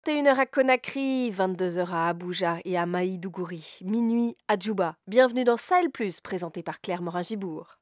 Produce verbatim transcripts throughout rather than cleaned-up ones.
vingt et une heures à Conakry, vingt-deux heures à Abuja et à Maïdougouri, minuit à Djouba. Bienvenue dans Sahel Plus, présenté par Claire Morin-Gibourg.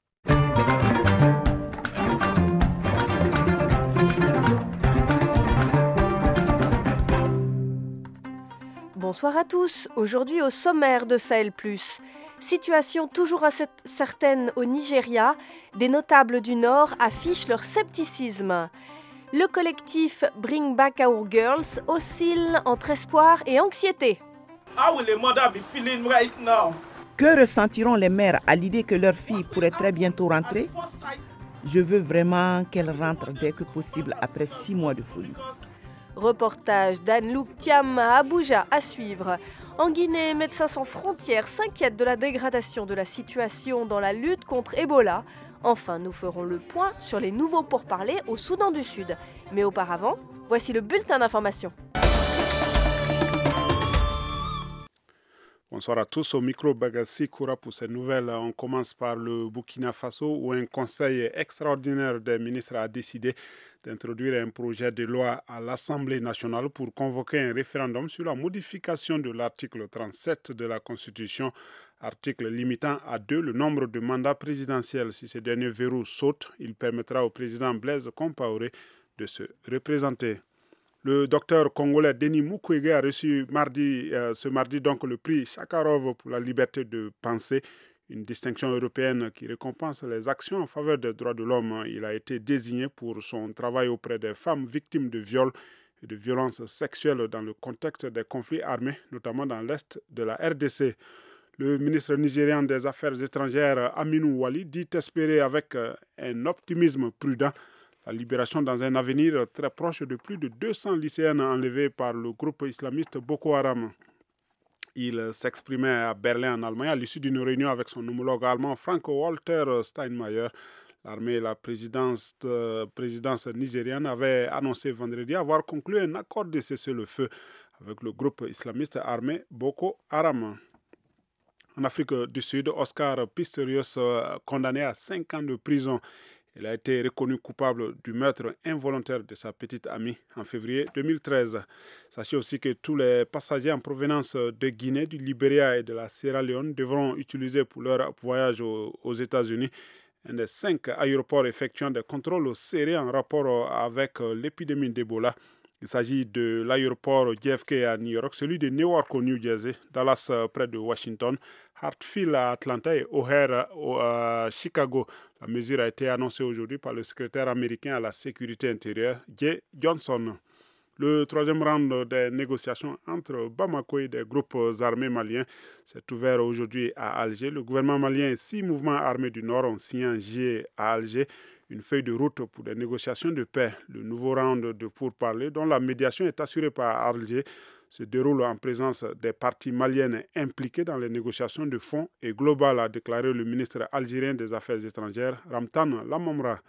Bonsoir à tous. Aujourd'hui au sommaire de Sahel Plus. Situation toujours incertaine au Nigeria, des notables du Nord affichent leur scepticisme. Le collectif Bring Back Our Girls oscille entre espoir et anxiété. How will a mother be feeling right now? Que ressentiront les mères à l'idée que leur fille pourrait très bientôt rentrer? Je veux vraiment qu'elle rentre dès que possible après six mois de folie. Reportage d'Anne-Louk Thiam à Abuja à suivre. En Guinée, Médecins sans frontières s'inquiètent de la dégradation de la situation dans la lutte contre Ebola. Enfin, nous ferons le point sur les nouveaux pourparlers au Soudan du Sud. Mais auparavant, voici le bulletin d'information. Bonsoir à tous, au micro Bagassi Koura pour ces nouvelles. On commence par le Burkina Faso où un conseil extraordinaire des ministres a décidé d'introduire un projet de loi à l'Assemblée nationale pour convoquer un référendum sur la modification de l'article trente-sept de la Constitution, article limitant à deux le nombre de mandats présidentiels. Si ce dernier verrou saute, il permettra au président Blaise Compaoré de se représenter. Le docteur congolais Denis Mukwege a reçu mardi, euh, ce mardi donc le prix Sakharov pour la liberté de penser, une distinction européenne qui récompense les actions en faveur des droits de l'homme. Il a été désigné pour son travail auprès des femmes victimes de viols et de violences sexuelles dans le contexte des conflits armés, notamment dans l'est de la R D C. Le ministre nigérian des Affaires étrangères Aminou Wali dit espérer avec un optimisme prudent la libération dans un avenir très proche de plus de deux cents lycéennes enlevées par le groupe islamiste Boko Haram. Il s'exprimait à Berlin en Allemagne à l'issue d'une réunion avec son homologue allemand Frank-Walter Steinmeier. L'armée et la présidence, euh, présidence nigérienne avaient annoncé vendredi avoir conclu un accord de cessez-le-feu avec le groupe islamiste armé Boko Haram. En Afrique du Sud, Oscar Pistorius, condamné à cinq ans de prison, il a été reconnu coupable du meurtre involontaire de sa petite amie en février deux mille treize. Sachez aussi que tous les passagers en provenance de Guinée, du Libéria et de la Sierra Leone devront utiliser pour leur voyage aux, aux États-Unis un des cinq aéroports effectuant des contrôles serrés en rapport avec l'épidémie d'Ebola. Il s'agit de l'aéroport J F K à New York, celui de Newark au New Jersey, Dallas près de Washington, Hartfield à Atlanta et O'Hare à Chicago. La mesure a été annoncée aujourd'hui par le secrétaire américain à la sécurité intérieure, Jay Johnson. Le troisième round des négociations entre Bamako et des groupes armés maliens s'est ouvert aujourd'hui à Alger. Le gouvernement malien et six mouvements armés du Nord ont signé en juillet à Alger une feuille de route pour des négociations de paix. Le nouveau round de pourparlers, dont la médiation est assurée par Alger, se déroule en présence des parties maliennes impliquées dans les négociations de fond et globales, a déclaré le ministre algérien des Affaires étrangères, Ramtan Lamamra.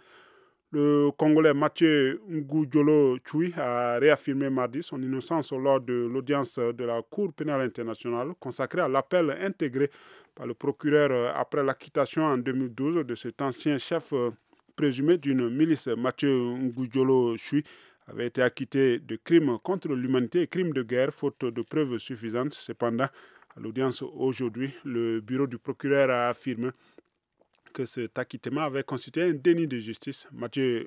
Le Congolais Mathieu Ngudjolo Tchoui a réaffirmé mardi son innocence lors de l'audience de la Cour pénale internationale consacrée à l'appel intégré par le procureur après l'acquittation en deux mille douze de cet ancien chef présumé d'une milice. Mathieu Ngudjolo Tchoui avait été acquitté de crimes contre l'humanité et crimes de guerre, faute de preuves suffisantes. Cependant, à l'audience aujourd'hui, le bureau du procureur a affirmé que cet acquittement avait constitué un déni de justice. Mathieu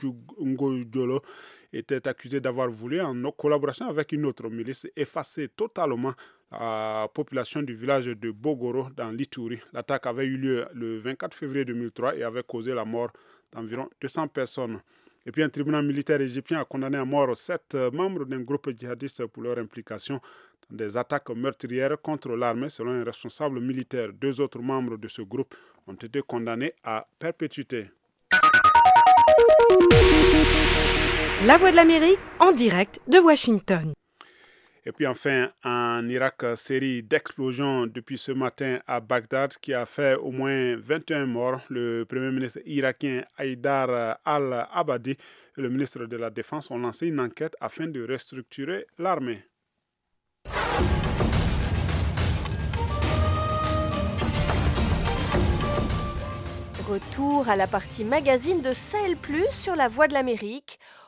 Ngudjolo était accusé d'avoir voulu, en collaboration avec une autre milice, effacer totalement la population du village de Bogoro dans l'Ituri. L'attaque avait eu lieu le vingt-quatre février deux mille trois et avait causé la mort d'environ deux cents personnes. Et puis un tribunal militaire égyptien a condamné à mort sept membres d'un groupe djihadiste pour leur implication dans des attaques meurtrières contre l'armée, selon un responsable militaire. Deux autres membres de ce groupe ont été condamnés à perpétuité. La Voix de l'Amérique en direct de Washington. Et puis enfin, en Irak, série d'explosions depuis ce matin à Bagdad qui a fait au moins vingt et un morts. Le premier ministre irakien Haïdar al-Abadi et le ministre de la Défense ont lancé une enquête afin de restructurer l'armée. Retour à la partie magazine de Sahel Plus sur la Voix de l'Amérique.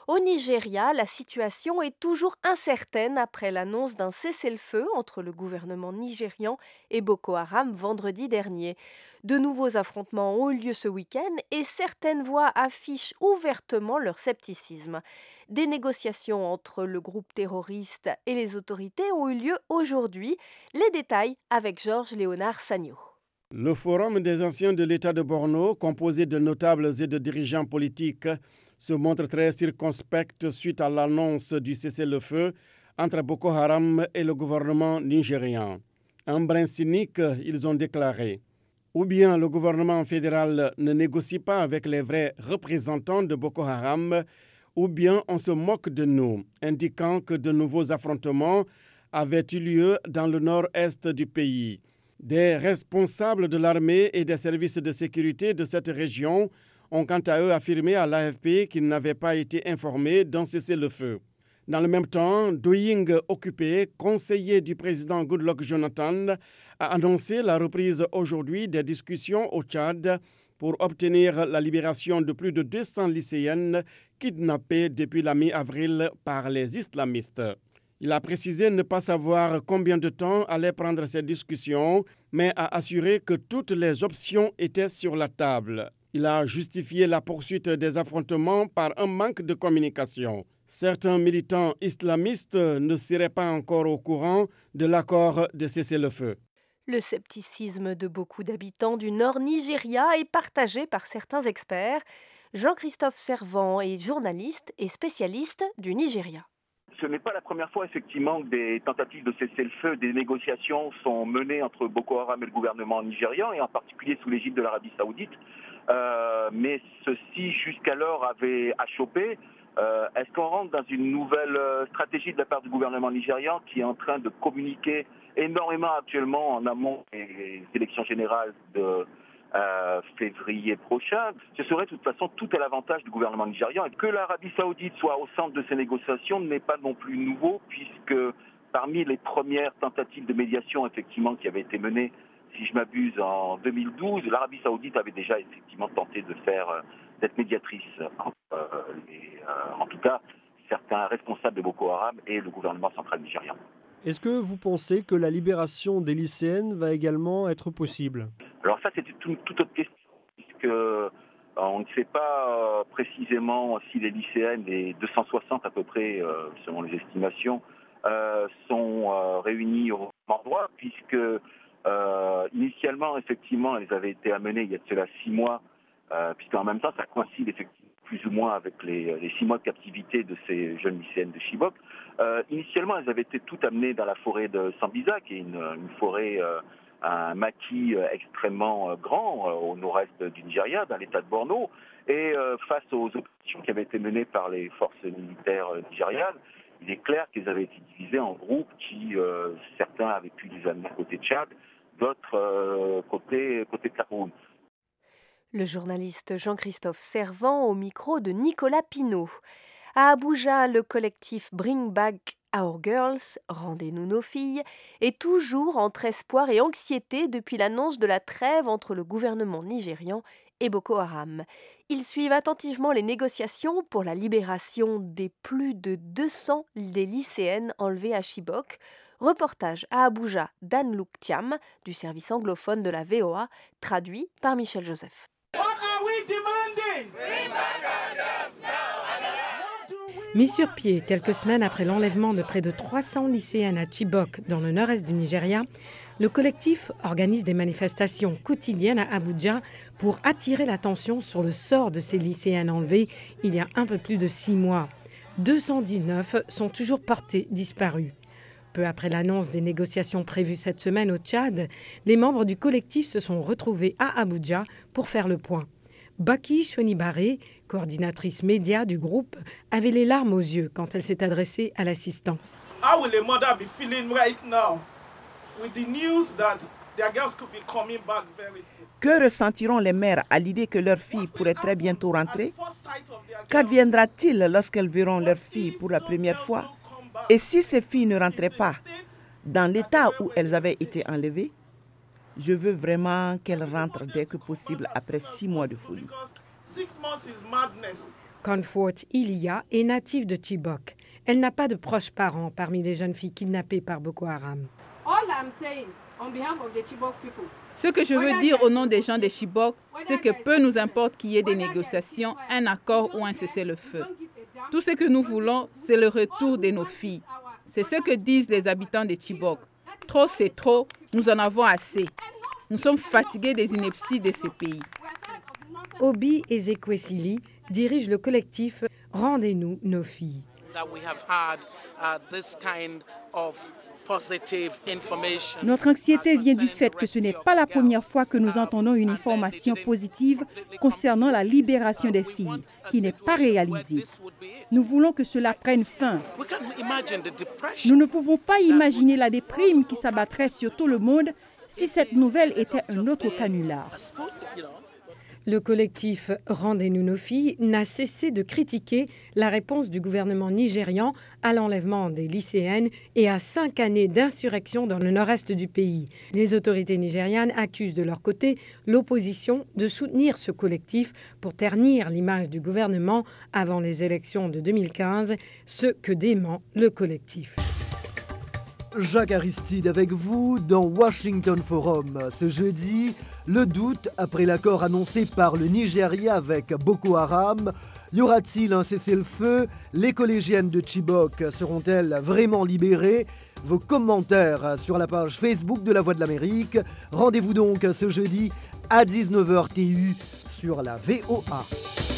Au Nigeria, la situation est toujours incertaine après l'annonce d'un cessez-le-feu entre le gouvernement nigérian et Boko Haram vendredi dernier. De nouveaux affrontements ont eu lieu ce week-end et certaines voix affichent ouvertement leur scepticisme. Des négociations entre le groupe terroriste et les autorités ont eu lieu aujourd'hui. Les détails avec Georges Léonard Sagno. Le Forum des anciens de l'État de Borno, composé de notables et de dirigeants politiques, se montre très circonspect suite à l'annonce du cessez-le-feu entre Boko Haram et le gouvernement nigérian. Un brin cynique, ils ont déclaré. Ou bien le gouvernement fédéral ne négocie pas avec les vrais représentants de Boko Haram, ou bien on se moque de nous, indiquant que de nouveaux affrontements avaient eu lieu dans le nord-est du pays. Des responsables de l'armée et des services de sécurité de cette région ont quant à eux affirmé à l'A F P qu'ils n'avaient pas été informés d'un cessez-le-feu. Dans le même temps, Doying Occupé, conseiller du président Goodluck Jonathan, a annoncé la reprise aujourd'hui des discussions au Tchad pour obtenir la libération de plus de deux cents lycéennes kidnappées depuis la mi-avril par les islamistes. Il a précisé ne pas savoir combien de temps allaient prendre ces discussions, mais a assuré que toutes les options étaient sur la table. Il a justifié la poursuite des affrontements par un manque de communication. Certains militants islamistes ne seraient pas encore au courant de l'accord de cessez-le-feu. Le scepticisme de beaucoup d'habitants du nord Nigeria est partagé par certains experts. Jean-Christophe Servant est journaliste et spécialiste du Nigeria. Ce n'est pas la première fois effectivement que des tentatives de cessez-le-feu, des négociations sont menées entre Boko Haram et le gouvernement nigérian, et en particulier sous l'égide de l'Arabie Saoudite. Euh, mais ceci jusqu'alors avait achoppé. Euh, est-ce qu'on rentre dans une nouvelle stratégie de la part du gouvernement nigérian qui est en train de communiquer énormément actuellement en amont des élections générales de euh, février prochain? Ce serait de toute façon tout à l'avantage du gouvernement nigérian. Et que l'Arabie Saoudite soit au centre de ces négociations n'est pas non plus nouveau, puisque parmi les premières tentatives de médiation effectivement qui avaient été menées, si je m'abuse, en deux mille douze, l'Arabie Saoudite avait déjà effectivement tenté de faire euh, d'être médiatrice entre euh, les, euh, en tout cas certains responsables de Boko Haram et le gouvernement central nigérian. Est-ce que vous pensez que la libération des lycéennes va également être possible? Alors ça, c'est une toute autre question, puisque euh, on ne sait pas euh, précisément si les lycéennes, les deux cent soixante à peu près, euh, selon les estimations, euh, sont euh, réunies au même endroit, puisque euh, initialement, effectivement, elles avaient été amenées il y a de cela six mois, euh, puisqu'en même temps, ça coïncide effectivement plus ou moins avec les, les six mois de captivité de ces jeunes lycéennes de Chibok. Euh, initialement, elles avaient été toutes amenées dans la forêt de Sambisa, qui est une, une forêt, euh, un maquis euh, extrêmement euh, grand euh, au nord-est du Nigeria, dans l'état de Borno. Et euh, face aux opérations qui avaient été menées par les forces militaires euh, nigérianes, il est clair qu'elles avaient été divisées en groupes qui, euh, certains avaient pu les amener côté Tchad, d'autres euh, côté, côté Cameroun. Le journaliste Jean-Christophe Servant au micro de Nicolas Pinault. À Abuja, le collectif Bring Back Our Girls, Rendez-nous nos filles, est toujours entre espoir et anxiété depuis l'annonce de la trêve entre le gouvernement nigérian et Boko Haram. Ils suivent attentivement les négociations pour la libération des plus de deux cents des lycéennes enlevées à Chibok. Reportage à Abuja d'Anne Luc Thiam, du service anglophone de la V O A, traduit par Michel Joseph. Mis sur pied quelques semaines après l'enlèvement de près de trois cents lycéennes à Chibok, dans le nord-est du Nigeria, le collectif organise des manifestations quotidiennes à Abuja pour attirer l'attention sur le sort de ces lycéennes enlevées il y a un peu plus de six mois. deux cent dix-neuf sont toujours portées disparues. Peu après l'annonce des négociations prévues cette semaine au Tchad, les membres du collectif se sont retrouvés à Abuja pour faire le point. Baki Shonibare, coordinatrice média du groupe, avait les larmes aux yeux quand elle s'est adressée à l'assistance. How will a mother be feeling right now with the news that their girls could be coming back very soon? Que ressentiront les mères à l'idée que leurs filles pourraient très bientôt rentrer? Qu'adviendra-t-il lorsqu'elles verront leurs filles pour la première fois? Et si ces filles ne rentraient pas dans l'état où elles avaient été enlevées? Je veux vraiment qu'elles rentrent dès que possible après six mois de folie. Comfort Ilia est native de Chibok. Elle n'a pas de proches parents parmi les jeunes filles kidnappées par Boko Haram. Ce que je veux dire au nom des gens de Chibok, c'est que peu nous importe qu'il y ait des négociations, un accord ou un cessez-le-feu. Tout ce que nous voulons, c'est le retour de nos filles. C'est ce que disent les habitants de Chibok. Trop, c'est trop. Nous en avons assez. Nous sommes fatigués des inepties de ce pays. Obi Ezekwesili dirige le collectif Rendez-nous nos filles. Notre anxiété vient du fait que ce n'est pas la première fois que nous entendons une information positive concernant la libération des filles, qui n'est pas réalisée. Nous voulons que cela prenne fin. Nous ne pouvons pas imaginer la déprime qui s'abattrait sur tout le monde si cette nouvelle était un autre canular. Le collectif Rendez-nous nos filles n'a cessé de critiquer la réponse du gouvernement nigérian à l'enlèvement des lycéennes et à cinq années d'insurrection dans le nord-est du pays. Les autorités nigérianes accusent de leur côté l'opposition de soutenir ce collectif pour ternir l'image du gouvernement avant les élections de deux mille quinze, ce que dément le collectif. Jacques Aristide avec vous dans Washington Forum. Ce jeudi, le doute après l'accord annoncé par le Nigeria avec Boko Haram. Y aura-t-il un cessez-le-feu? Les collégiennes de Chibok seront-elles vraiment libérées? Vos commentaires sur la page Facebook de La Voix de l'Amérique. Rendez-vous donc ce jeudi à dix-neuf heures T U sur la V O A.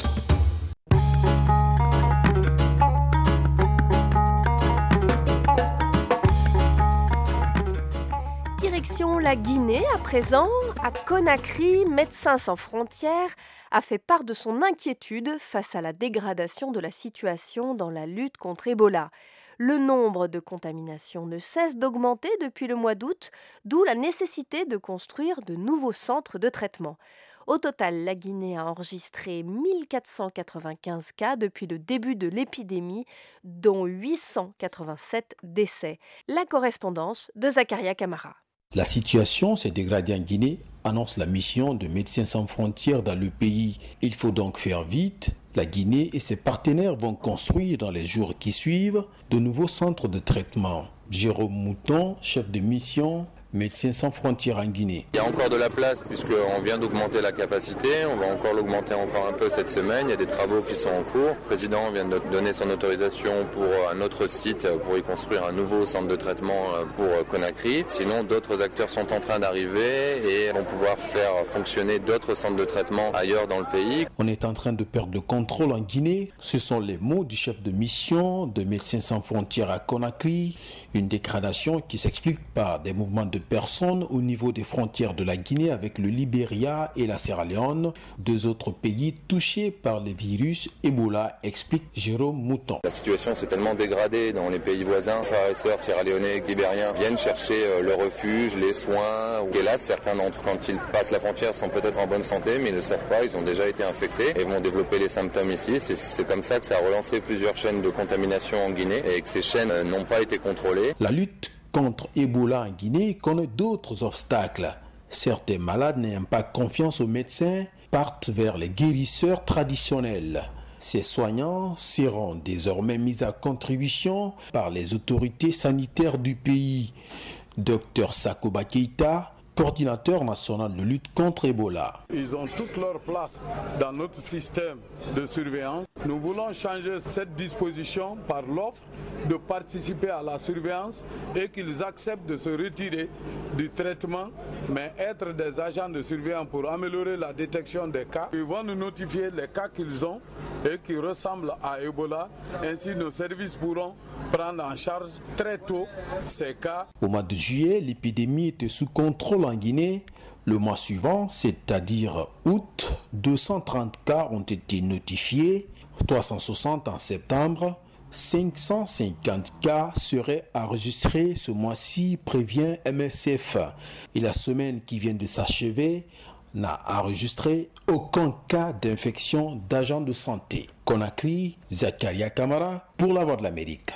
Direction la Guinée à présent. À Conakry, Médecins sans frontières a fait part de son inquiétude face à la dégradation de la situation dans la lutte contre Ebola. Le nombre de contaminations ne cesse d'augmenter depuis le mois d'août, d'où la nécessité de construire de nouveaux centres de traitement. Au total, la Guinée a enregistré mille quatre cent quatre-vingt-quinze cas depuis le début de l'épidémie, dont huit cent quatre-vingt-sept décès. La correspondance de Zakaria Camara. La situation s'est dégradée en Guinée, annonce la mission de Médecins sans frontières dans le pays. Il faut donc faire vite. La Guinée et ses partenaires vont construire dans les jours qui suivent de nouveaux centres de traitement. Jérôme Mouton, chef de mission, Médecins sans frontières en Guinée. Il y a encore de la place puisqu'on vient d'augmenter la capacité, on va encore l'augmenter encore un peu cette semaine, il y a des travaux qui sont en cours. Le président vient de donner son autorisation pour un autre site pour y construire un nouveau centre de traitement pour Conakry. Sinon d'autres acteurs sont en train d'arriver et vont pouvoir faire fonctionner d'autres centres de traitement ailleurs dans le pays. On est en train de perdre le contrôle en Guinée, ce sont les mots du chef de mission de Médecins sans frontières à Conakry, une dégradation qui s'explique par des mouvements de personnes au niveau des frontières de la Guinée avec le Libéria et la Sierra Leone, deux autres pays touchés par le virus Ebola, explique Jérôme Mouton. La situation s'est tellement dégradée dans les pays voisins, frères et sœurs Sierra Leonais et Libériens viennent chercher le refuge, les soins. Hélas, certains d'entre eux, quand ils passent la frontière, sont peut-être en bonne santé, mais ils ne le savent pas, ils ont déjà été infectés et vont développer les symptômes ici. C'est, c'est comme ça que ça a relancé plusieurs chaînes de contamination en Guinée et que ces chaînes n'ont pas été contrôlées. La lutte contre Ebola en Guinée connaît d'autres obstacles. Certains malades n'ayant pas confiance aux médecins partent vers les guérisseurs traditionnels. Ces soignants seront désormais mis à contribution par les autorités sanitaires du pays. Docteur Sakoba Keita, coordinateur national de lutte contre Ebola. Ils ont toute leur place dans notre système de surveillance. Nous voulons changer cette disposition par l'offre de participer à la surveillance et qu'ils acceptent de se retirer du traitement, mais être des agents de surveillance pour améliorer la détection des cas. Ils vont nous notifier les cas qu'ils ont et qui ressemblent à Ebola. Ainsi, nos services pourront prendre en charge très tôt ces cas. Au mois de juillet, l'épidémie était sous contrôle en Guinée. Le mois suivant, c'est-à-dire août, deux cent trente cas ont été notifiés, trois cent soixante en septembre. cinq cent cinquante cas seraient enregistrés ce mois-ci, prévient M S F. Et la semaine qui vient de s'achever n'a enregistré aucun cas d'infection d'agents de santé. Conakry, Zakaria Camara pour La Voix de l'Amérique.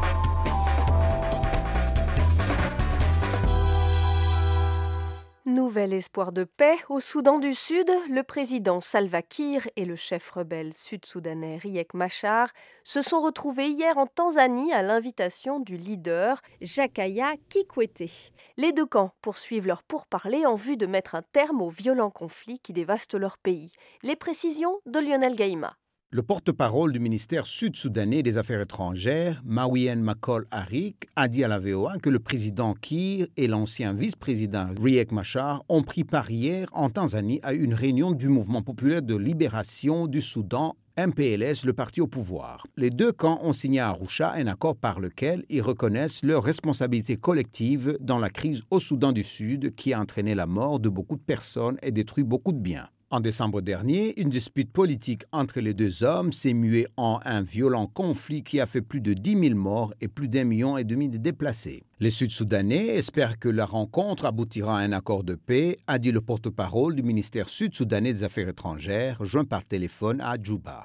Nouvelle Nouvel espoir de paix au Soudan du Sud, le président Salva Kiir et le chef rebelle sud-soudanais Riek Machar se sont retrouvés hier en Tanzanie à l'invitation du leader Jakaya Kikwete. Les deux camps poursuivent leurs pourparlers en vue de mettre un terme aux violents conflits qui dévastent leur pays. Les précisions de Lionel Gaïma. Le porte-parole du ministère sud-soudanais des Affaires étrangères, Mawien Makol Arik, a dit à la V O A que le président Kiir et l'ancien vice-président Riek Machar ont pris part hier en Tanzanie à une réunion du Mouvement populaire de libération du Soudan, M P L S, le parti au pouvoir. Les deux camps ont signé à Arusha un accord par lequel ils reconnaissent leur responsabilité collective dans la crise au Soudan du Sud qui a entraîné la mort de beaucoup de personnes et détruit beaucoup de biens. En décembre dernier, une dispute politique entre les deux hommes s'est muée en un violent conflit qui a fait plus de dix mille morts et plus d'un million et demi de déplacés. Les Sud-Soudanais espèrent que la rencontre aboutira à un accord de paix, a dit le porte-parole du ministère sud-soudanais des Affaires étrangères, joint par téléphone à Djouba.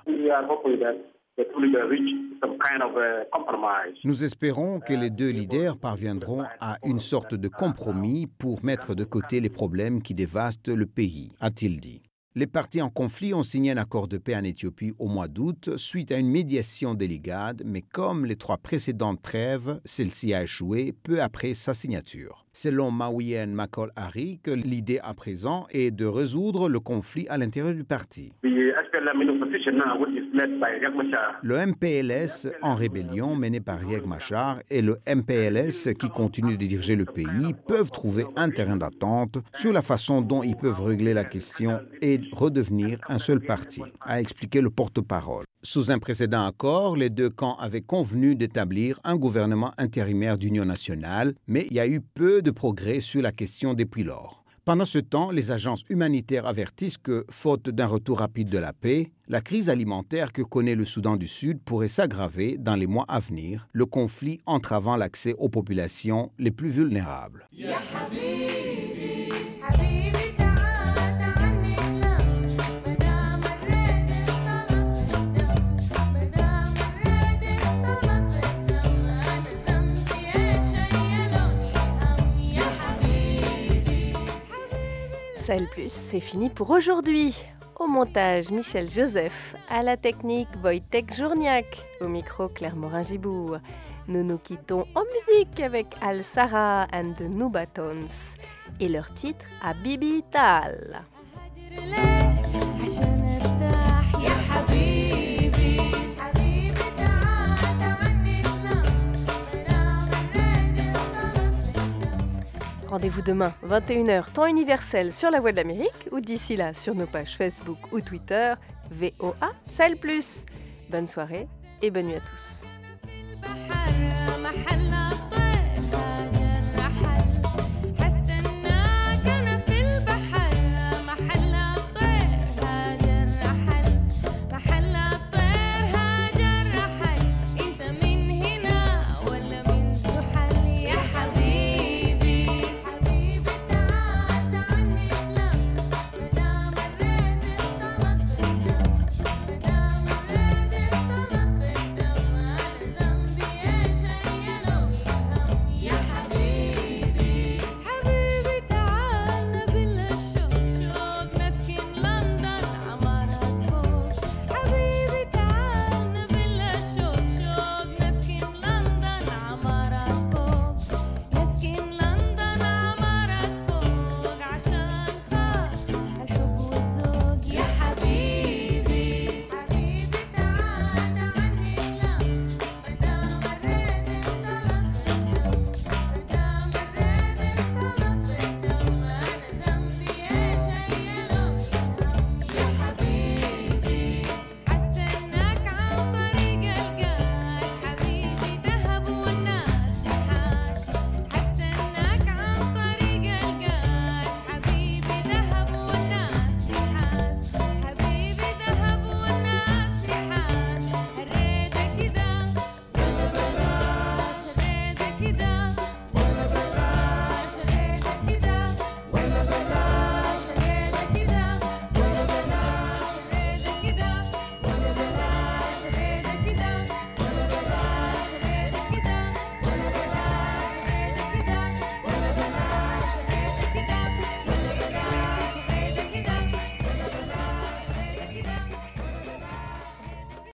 Nous espérons que les deux leaders parviendront à une sorte de compromis pour mettre de côté les problèmes qui dévastent le pays, a-t-il dit. Les partis en conflit ont signé un accord de paix en Éthiopie au mois d'août suite à une médiation de l'I G A D, mais comme les trois précédentes trêves, celle-ci a échoué peu après sa signature. Selon Mawien Makol Arik, l'idée à présent est de résoudre le conflit à l'intérieur du parti. Le M P L S en rébellion mené par Riek Machar et le M P L S qui continue de diriger le pays peuvent trouver un terrain d'attente sur la façon dont ils peuvent régler la question et redevenir un seul parti, a expliqué le porte-parole. Sous un précédent accord, les deux camps avaient convenu d'établir un gouvernement intérimaire d'union nationale, mais il y a eu peu de progrès sur la question depuis lors. Pendant ce temps, les agences humanitaires avertissent que, faute d'un retour rapide de la paix, la crise alimentaire que connaît le Soudan du Sud pourrait s'aggraver dans les mois à venir, le conflit entravant l'accès aux populations les plus vulnérables. Sahel Plus, c'est fini pour aujourd'hui. Au montage, Michel Joseph. À la technique, Wojtek Journiak. Au micro, Claire Morin-Gibour. Nous nous quittons en musique avec Al Sarah and the Nubatons. Et leur titre, Habibi Tal. Rendez-vous demain, vingt et une heures, temps universel sur la Voix de l'Amérique ou d'ici là sur nos pages Facebook ou Twitter, V O A Sahel Plus. Bonne soirée et bonne nuit à tous.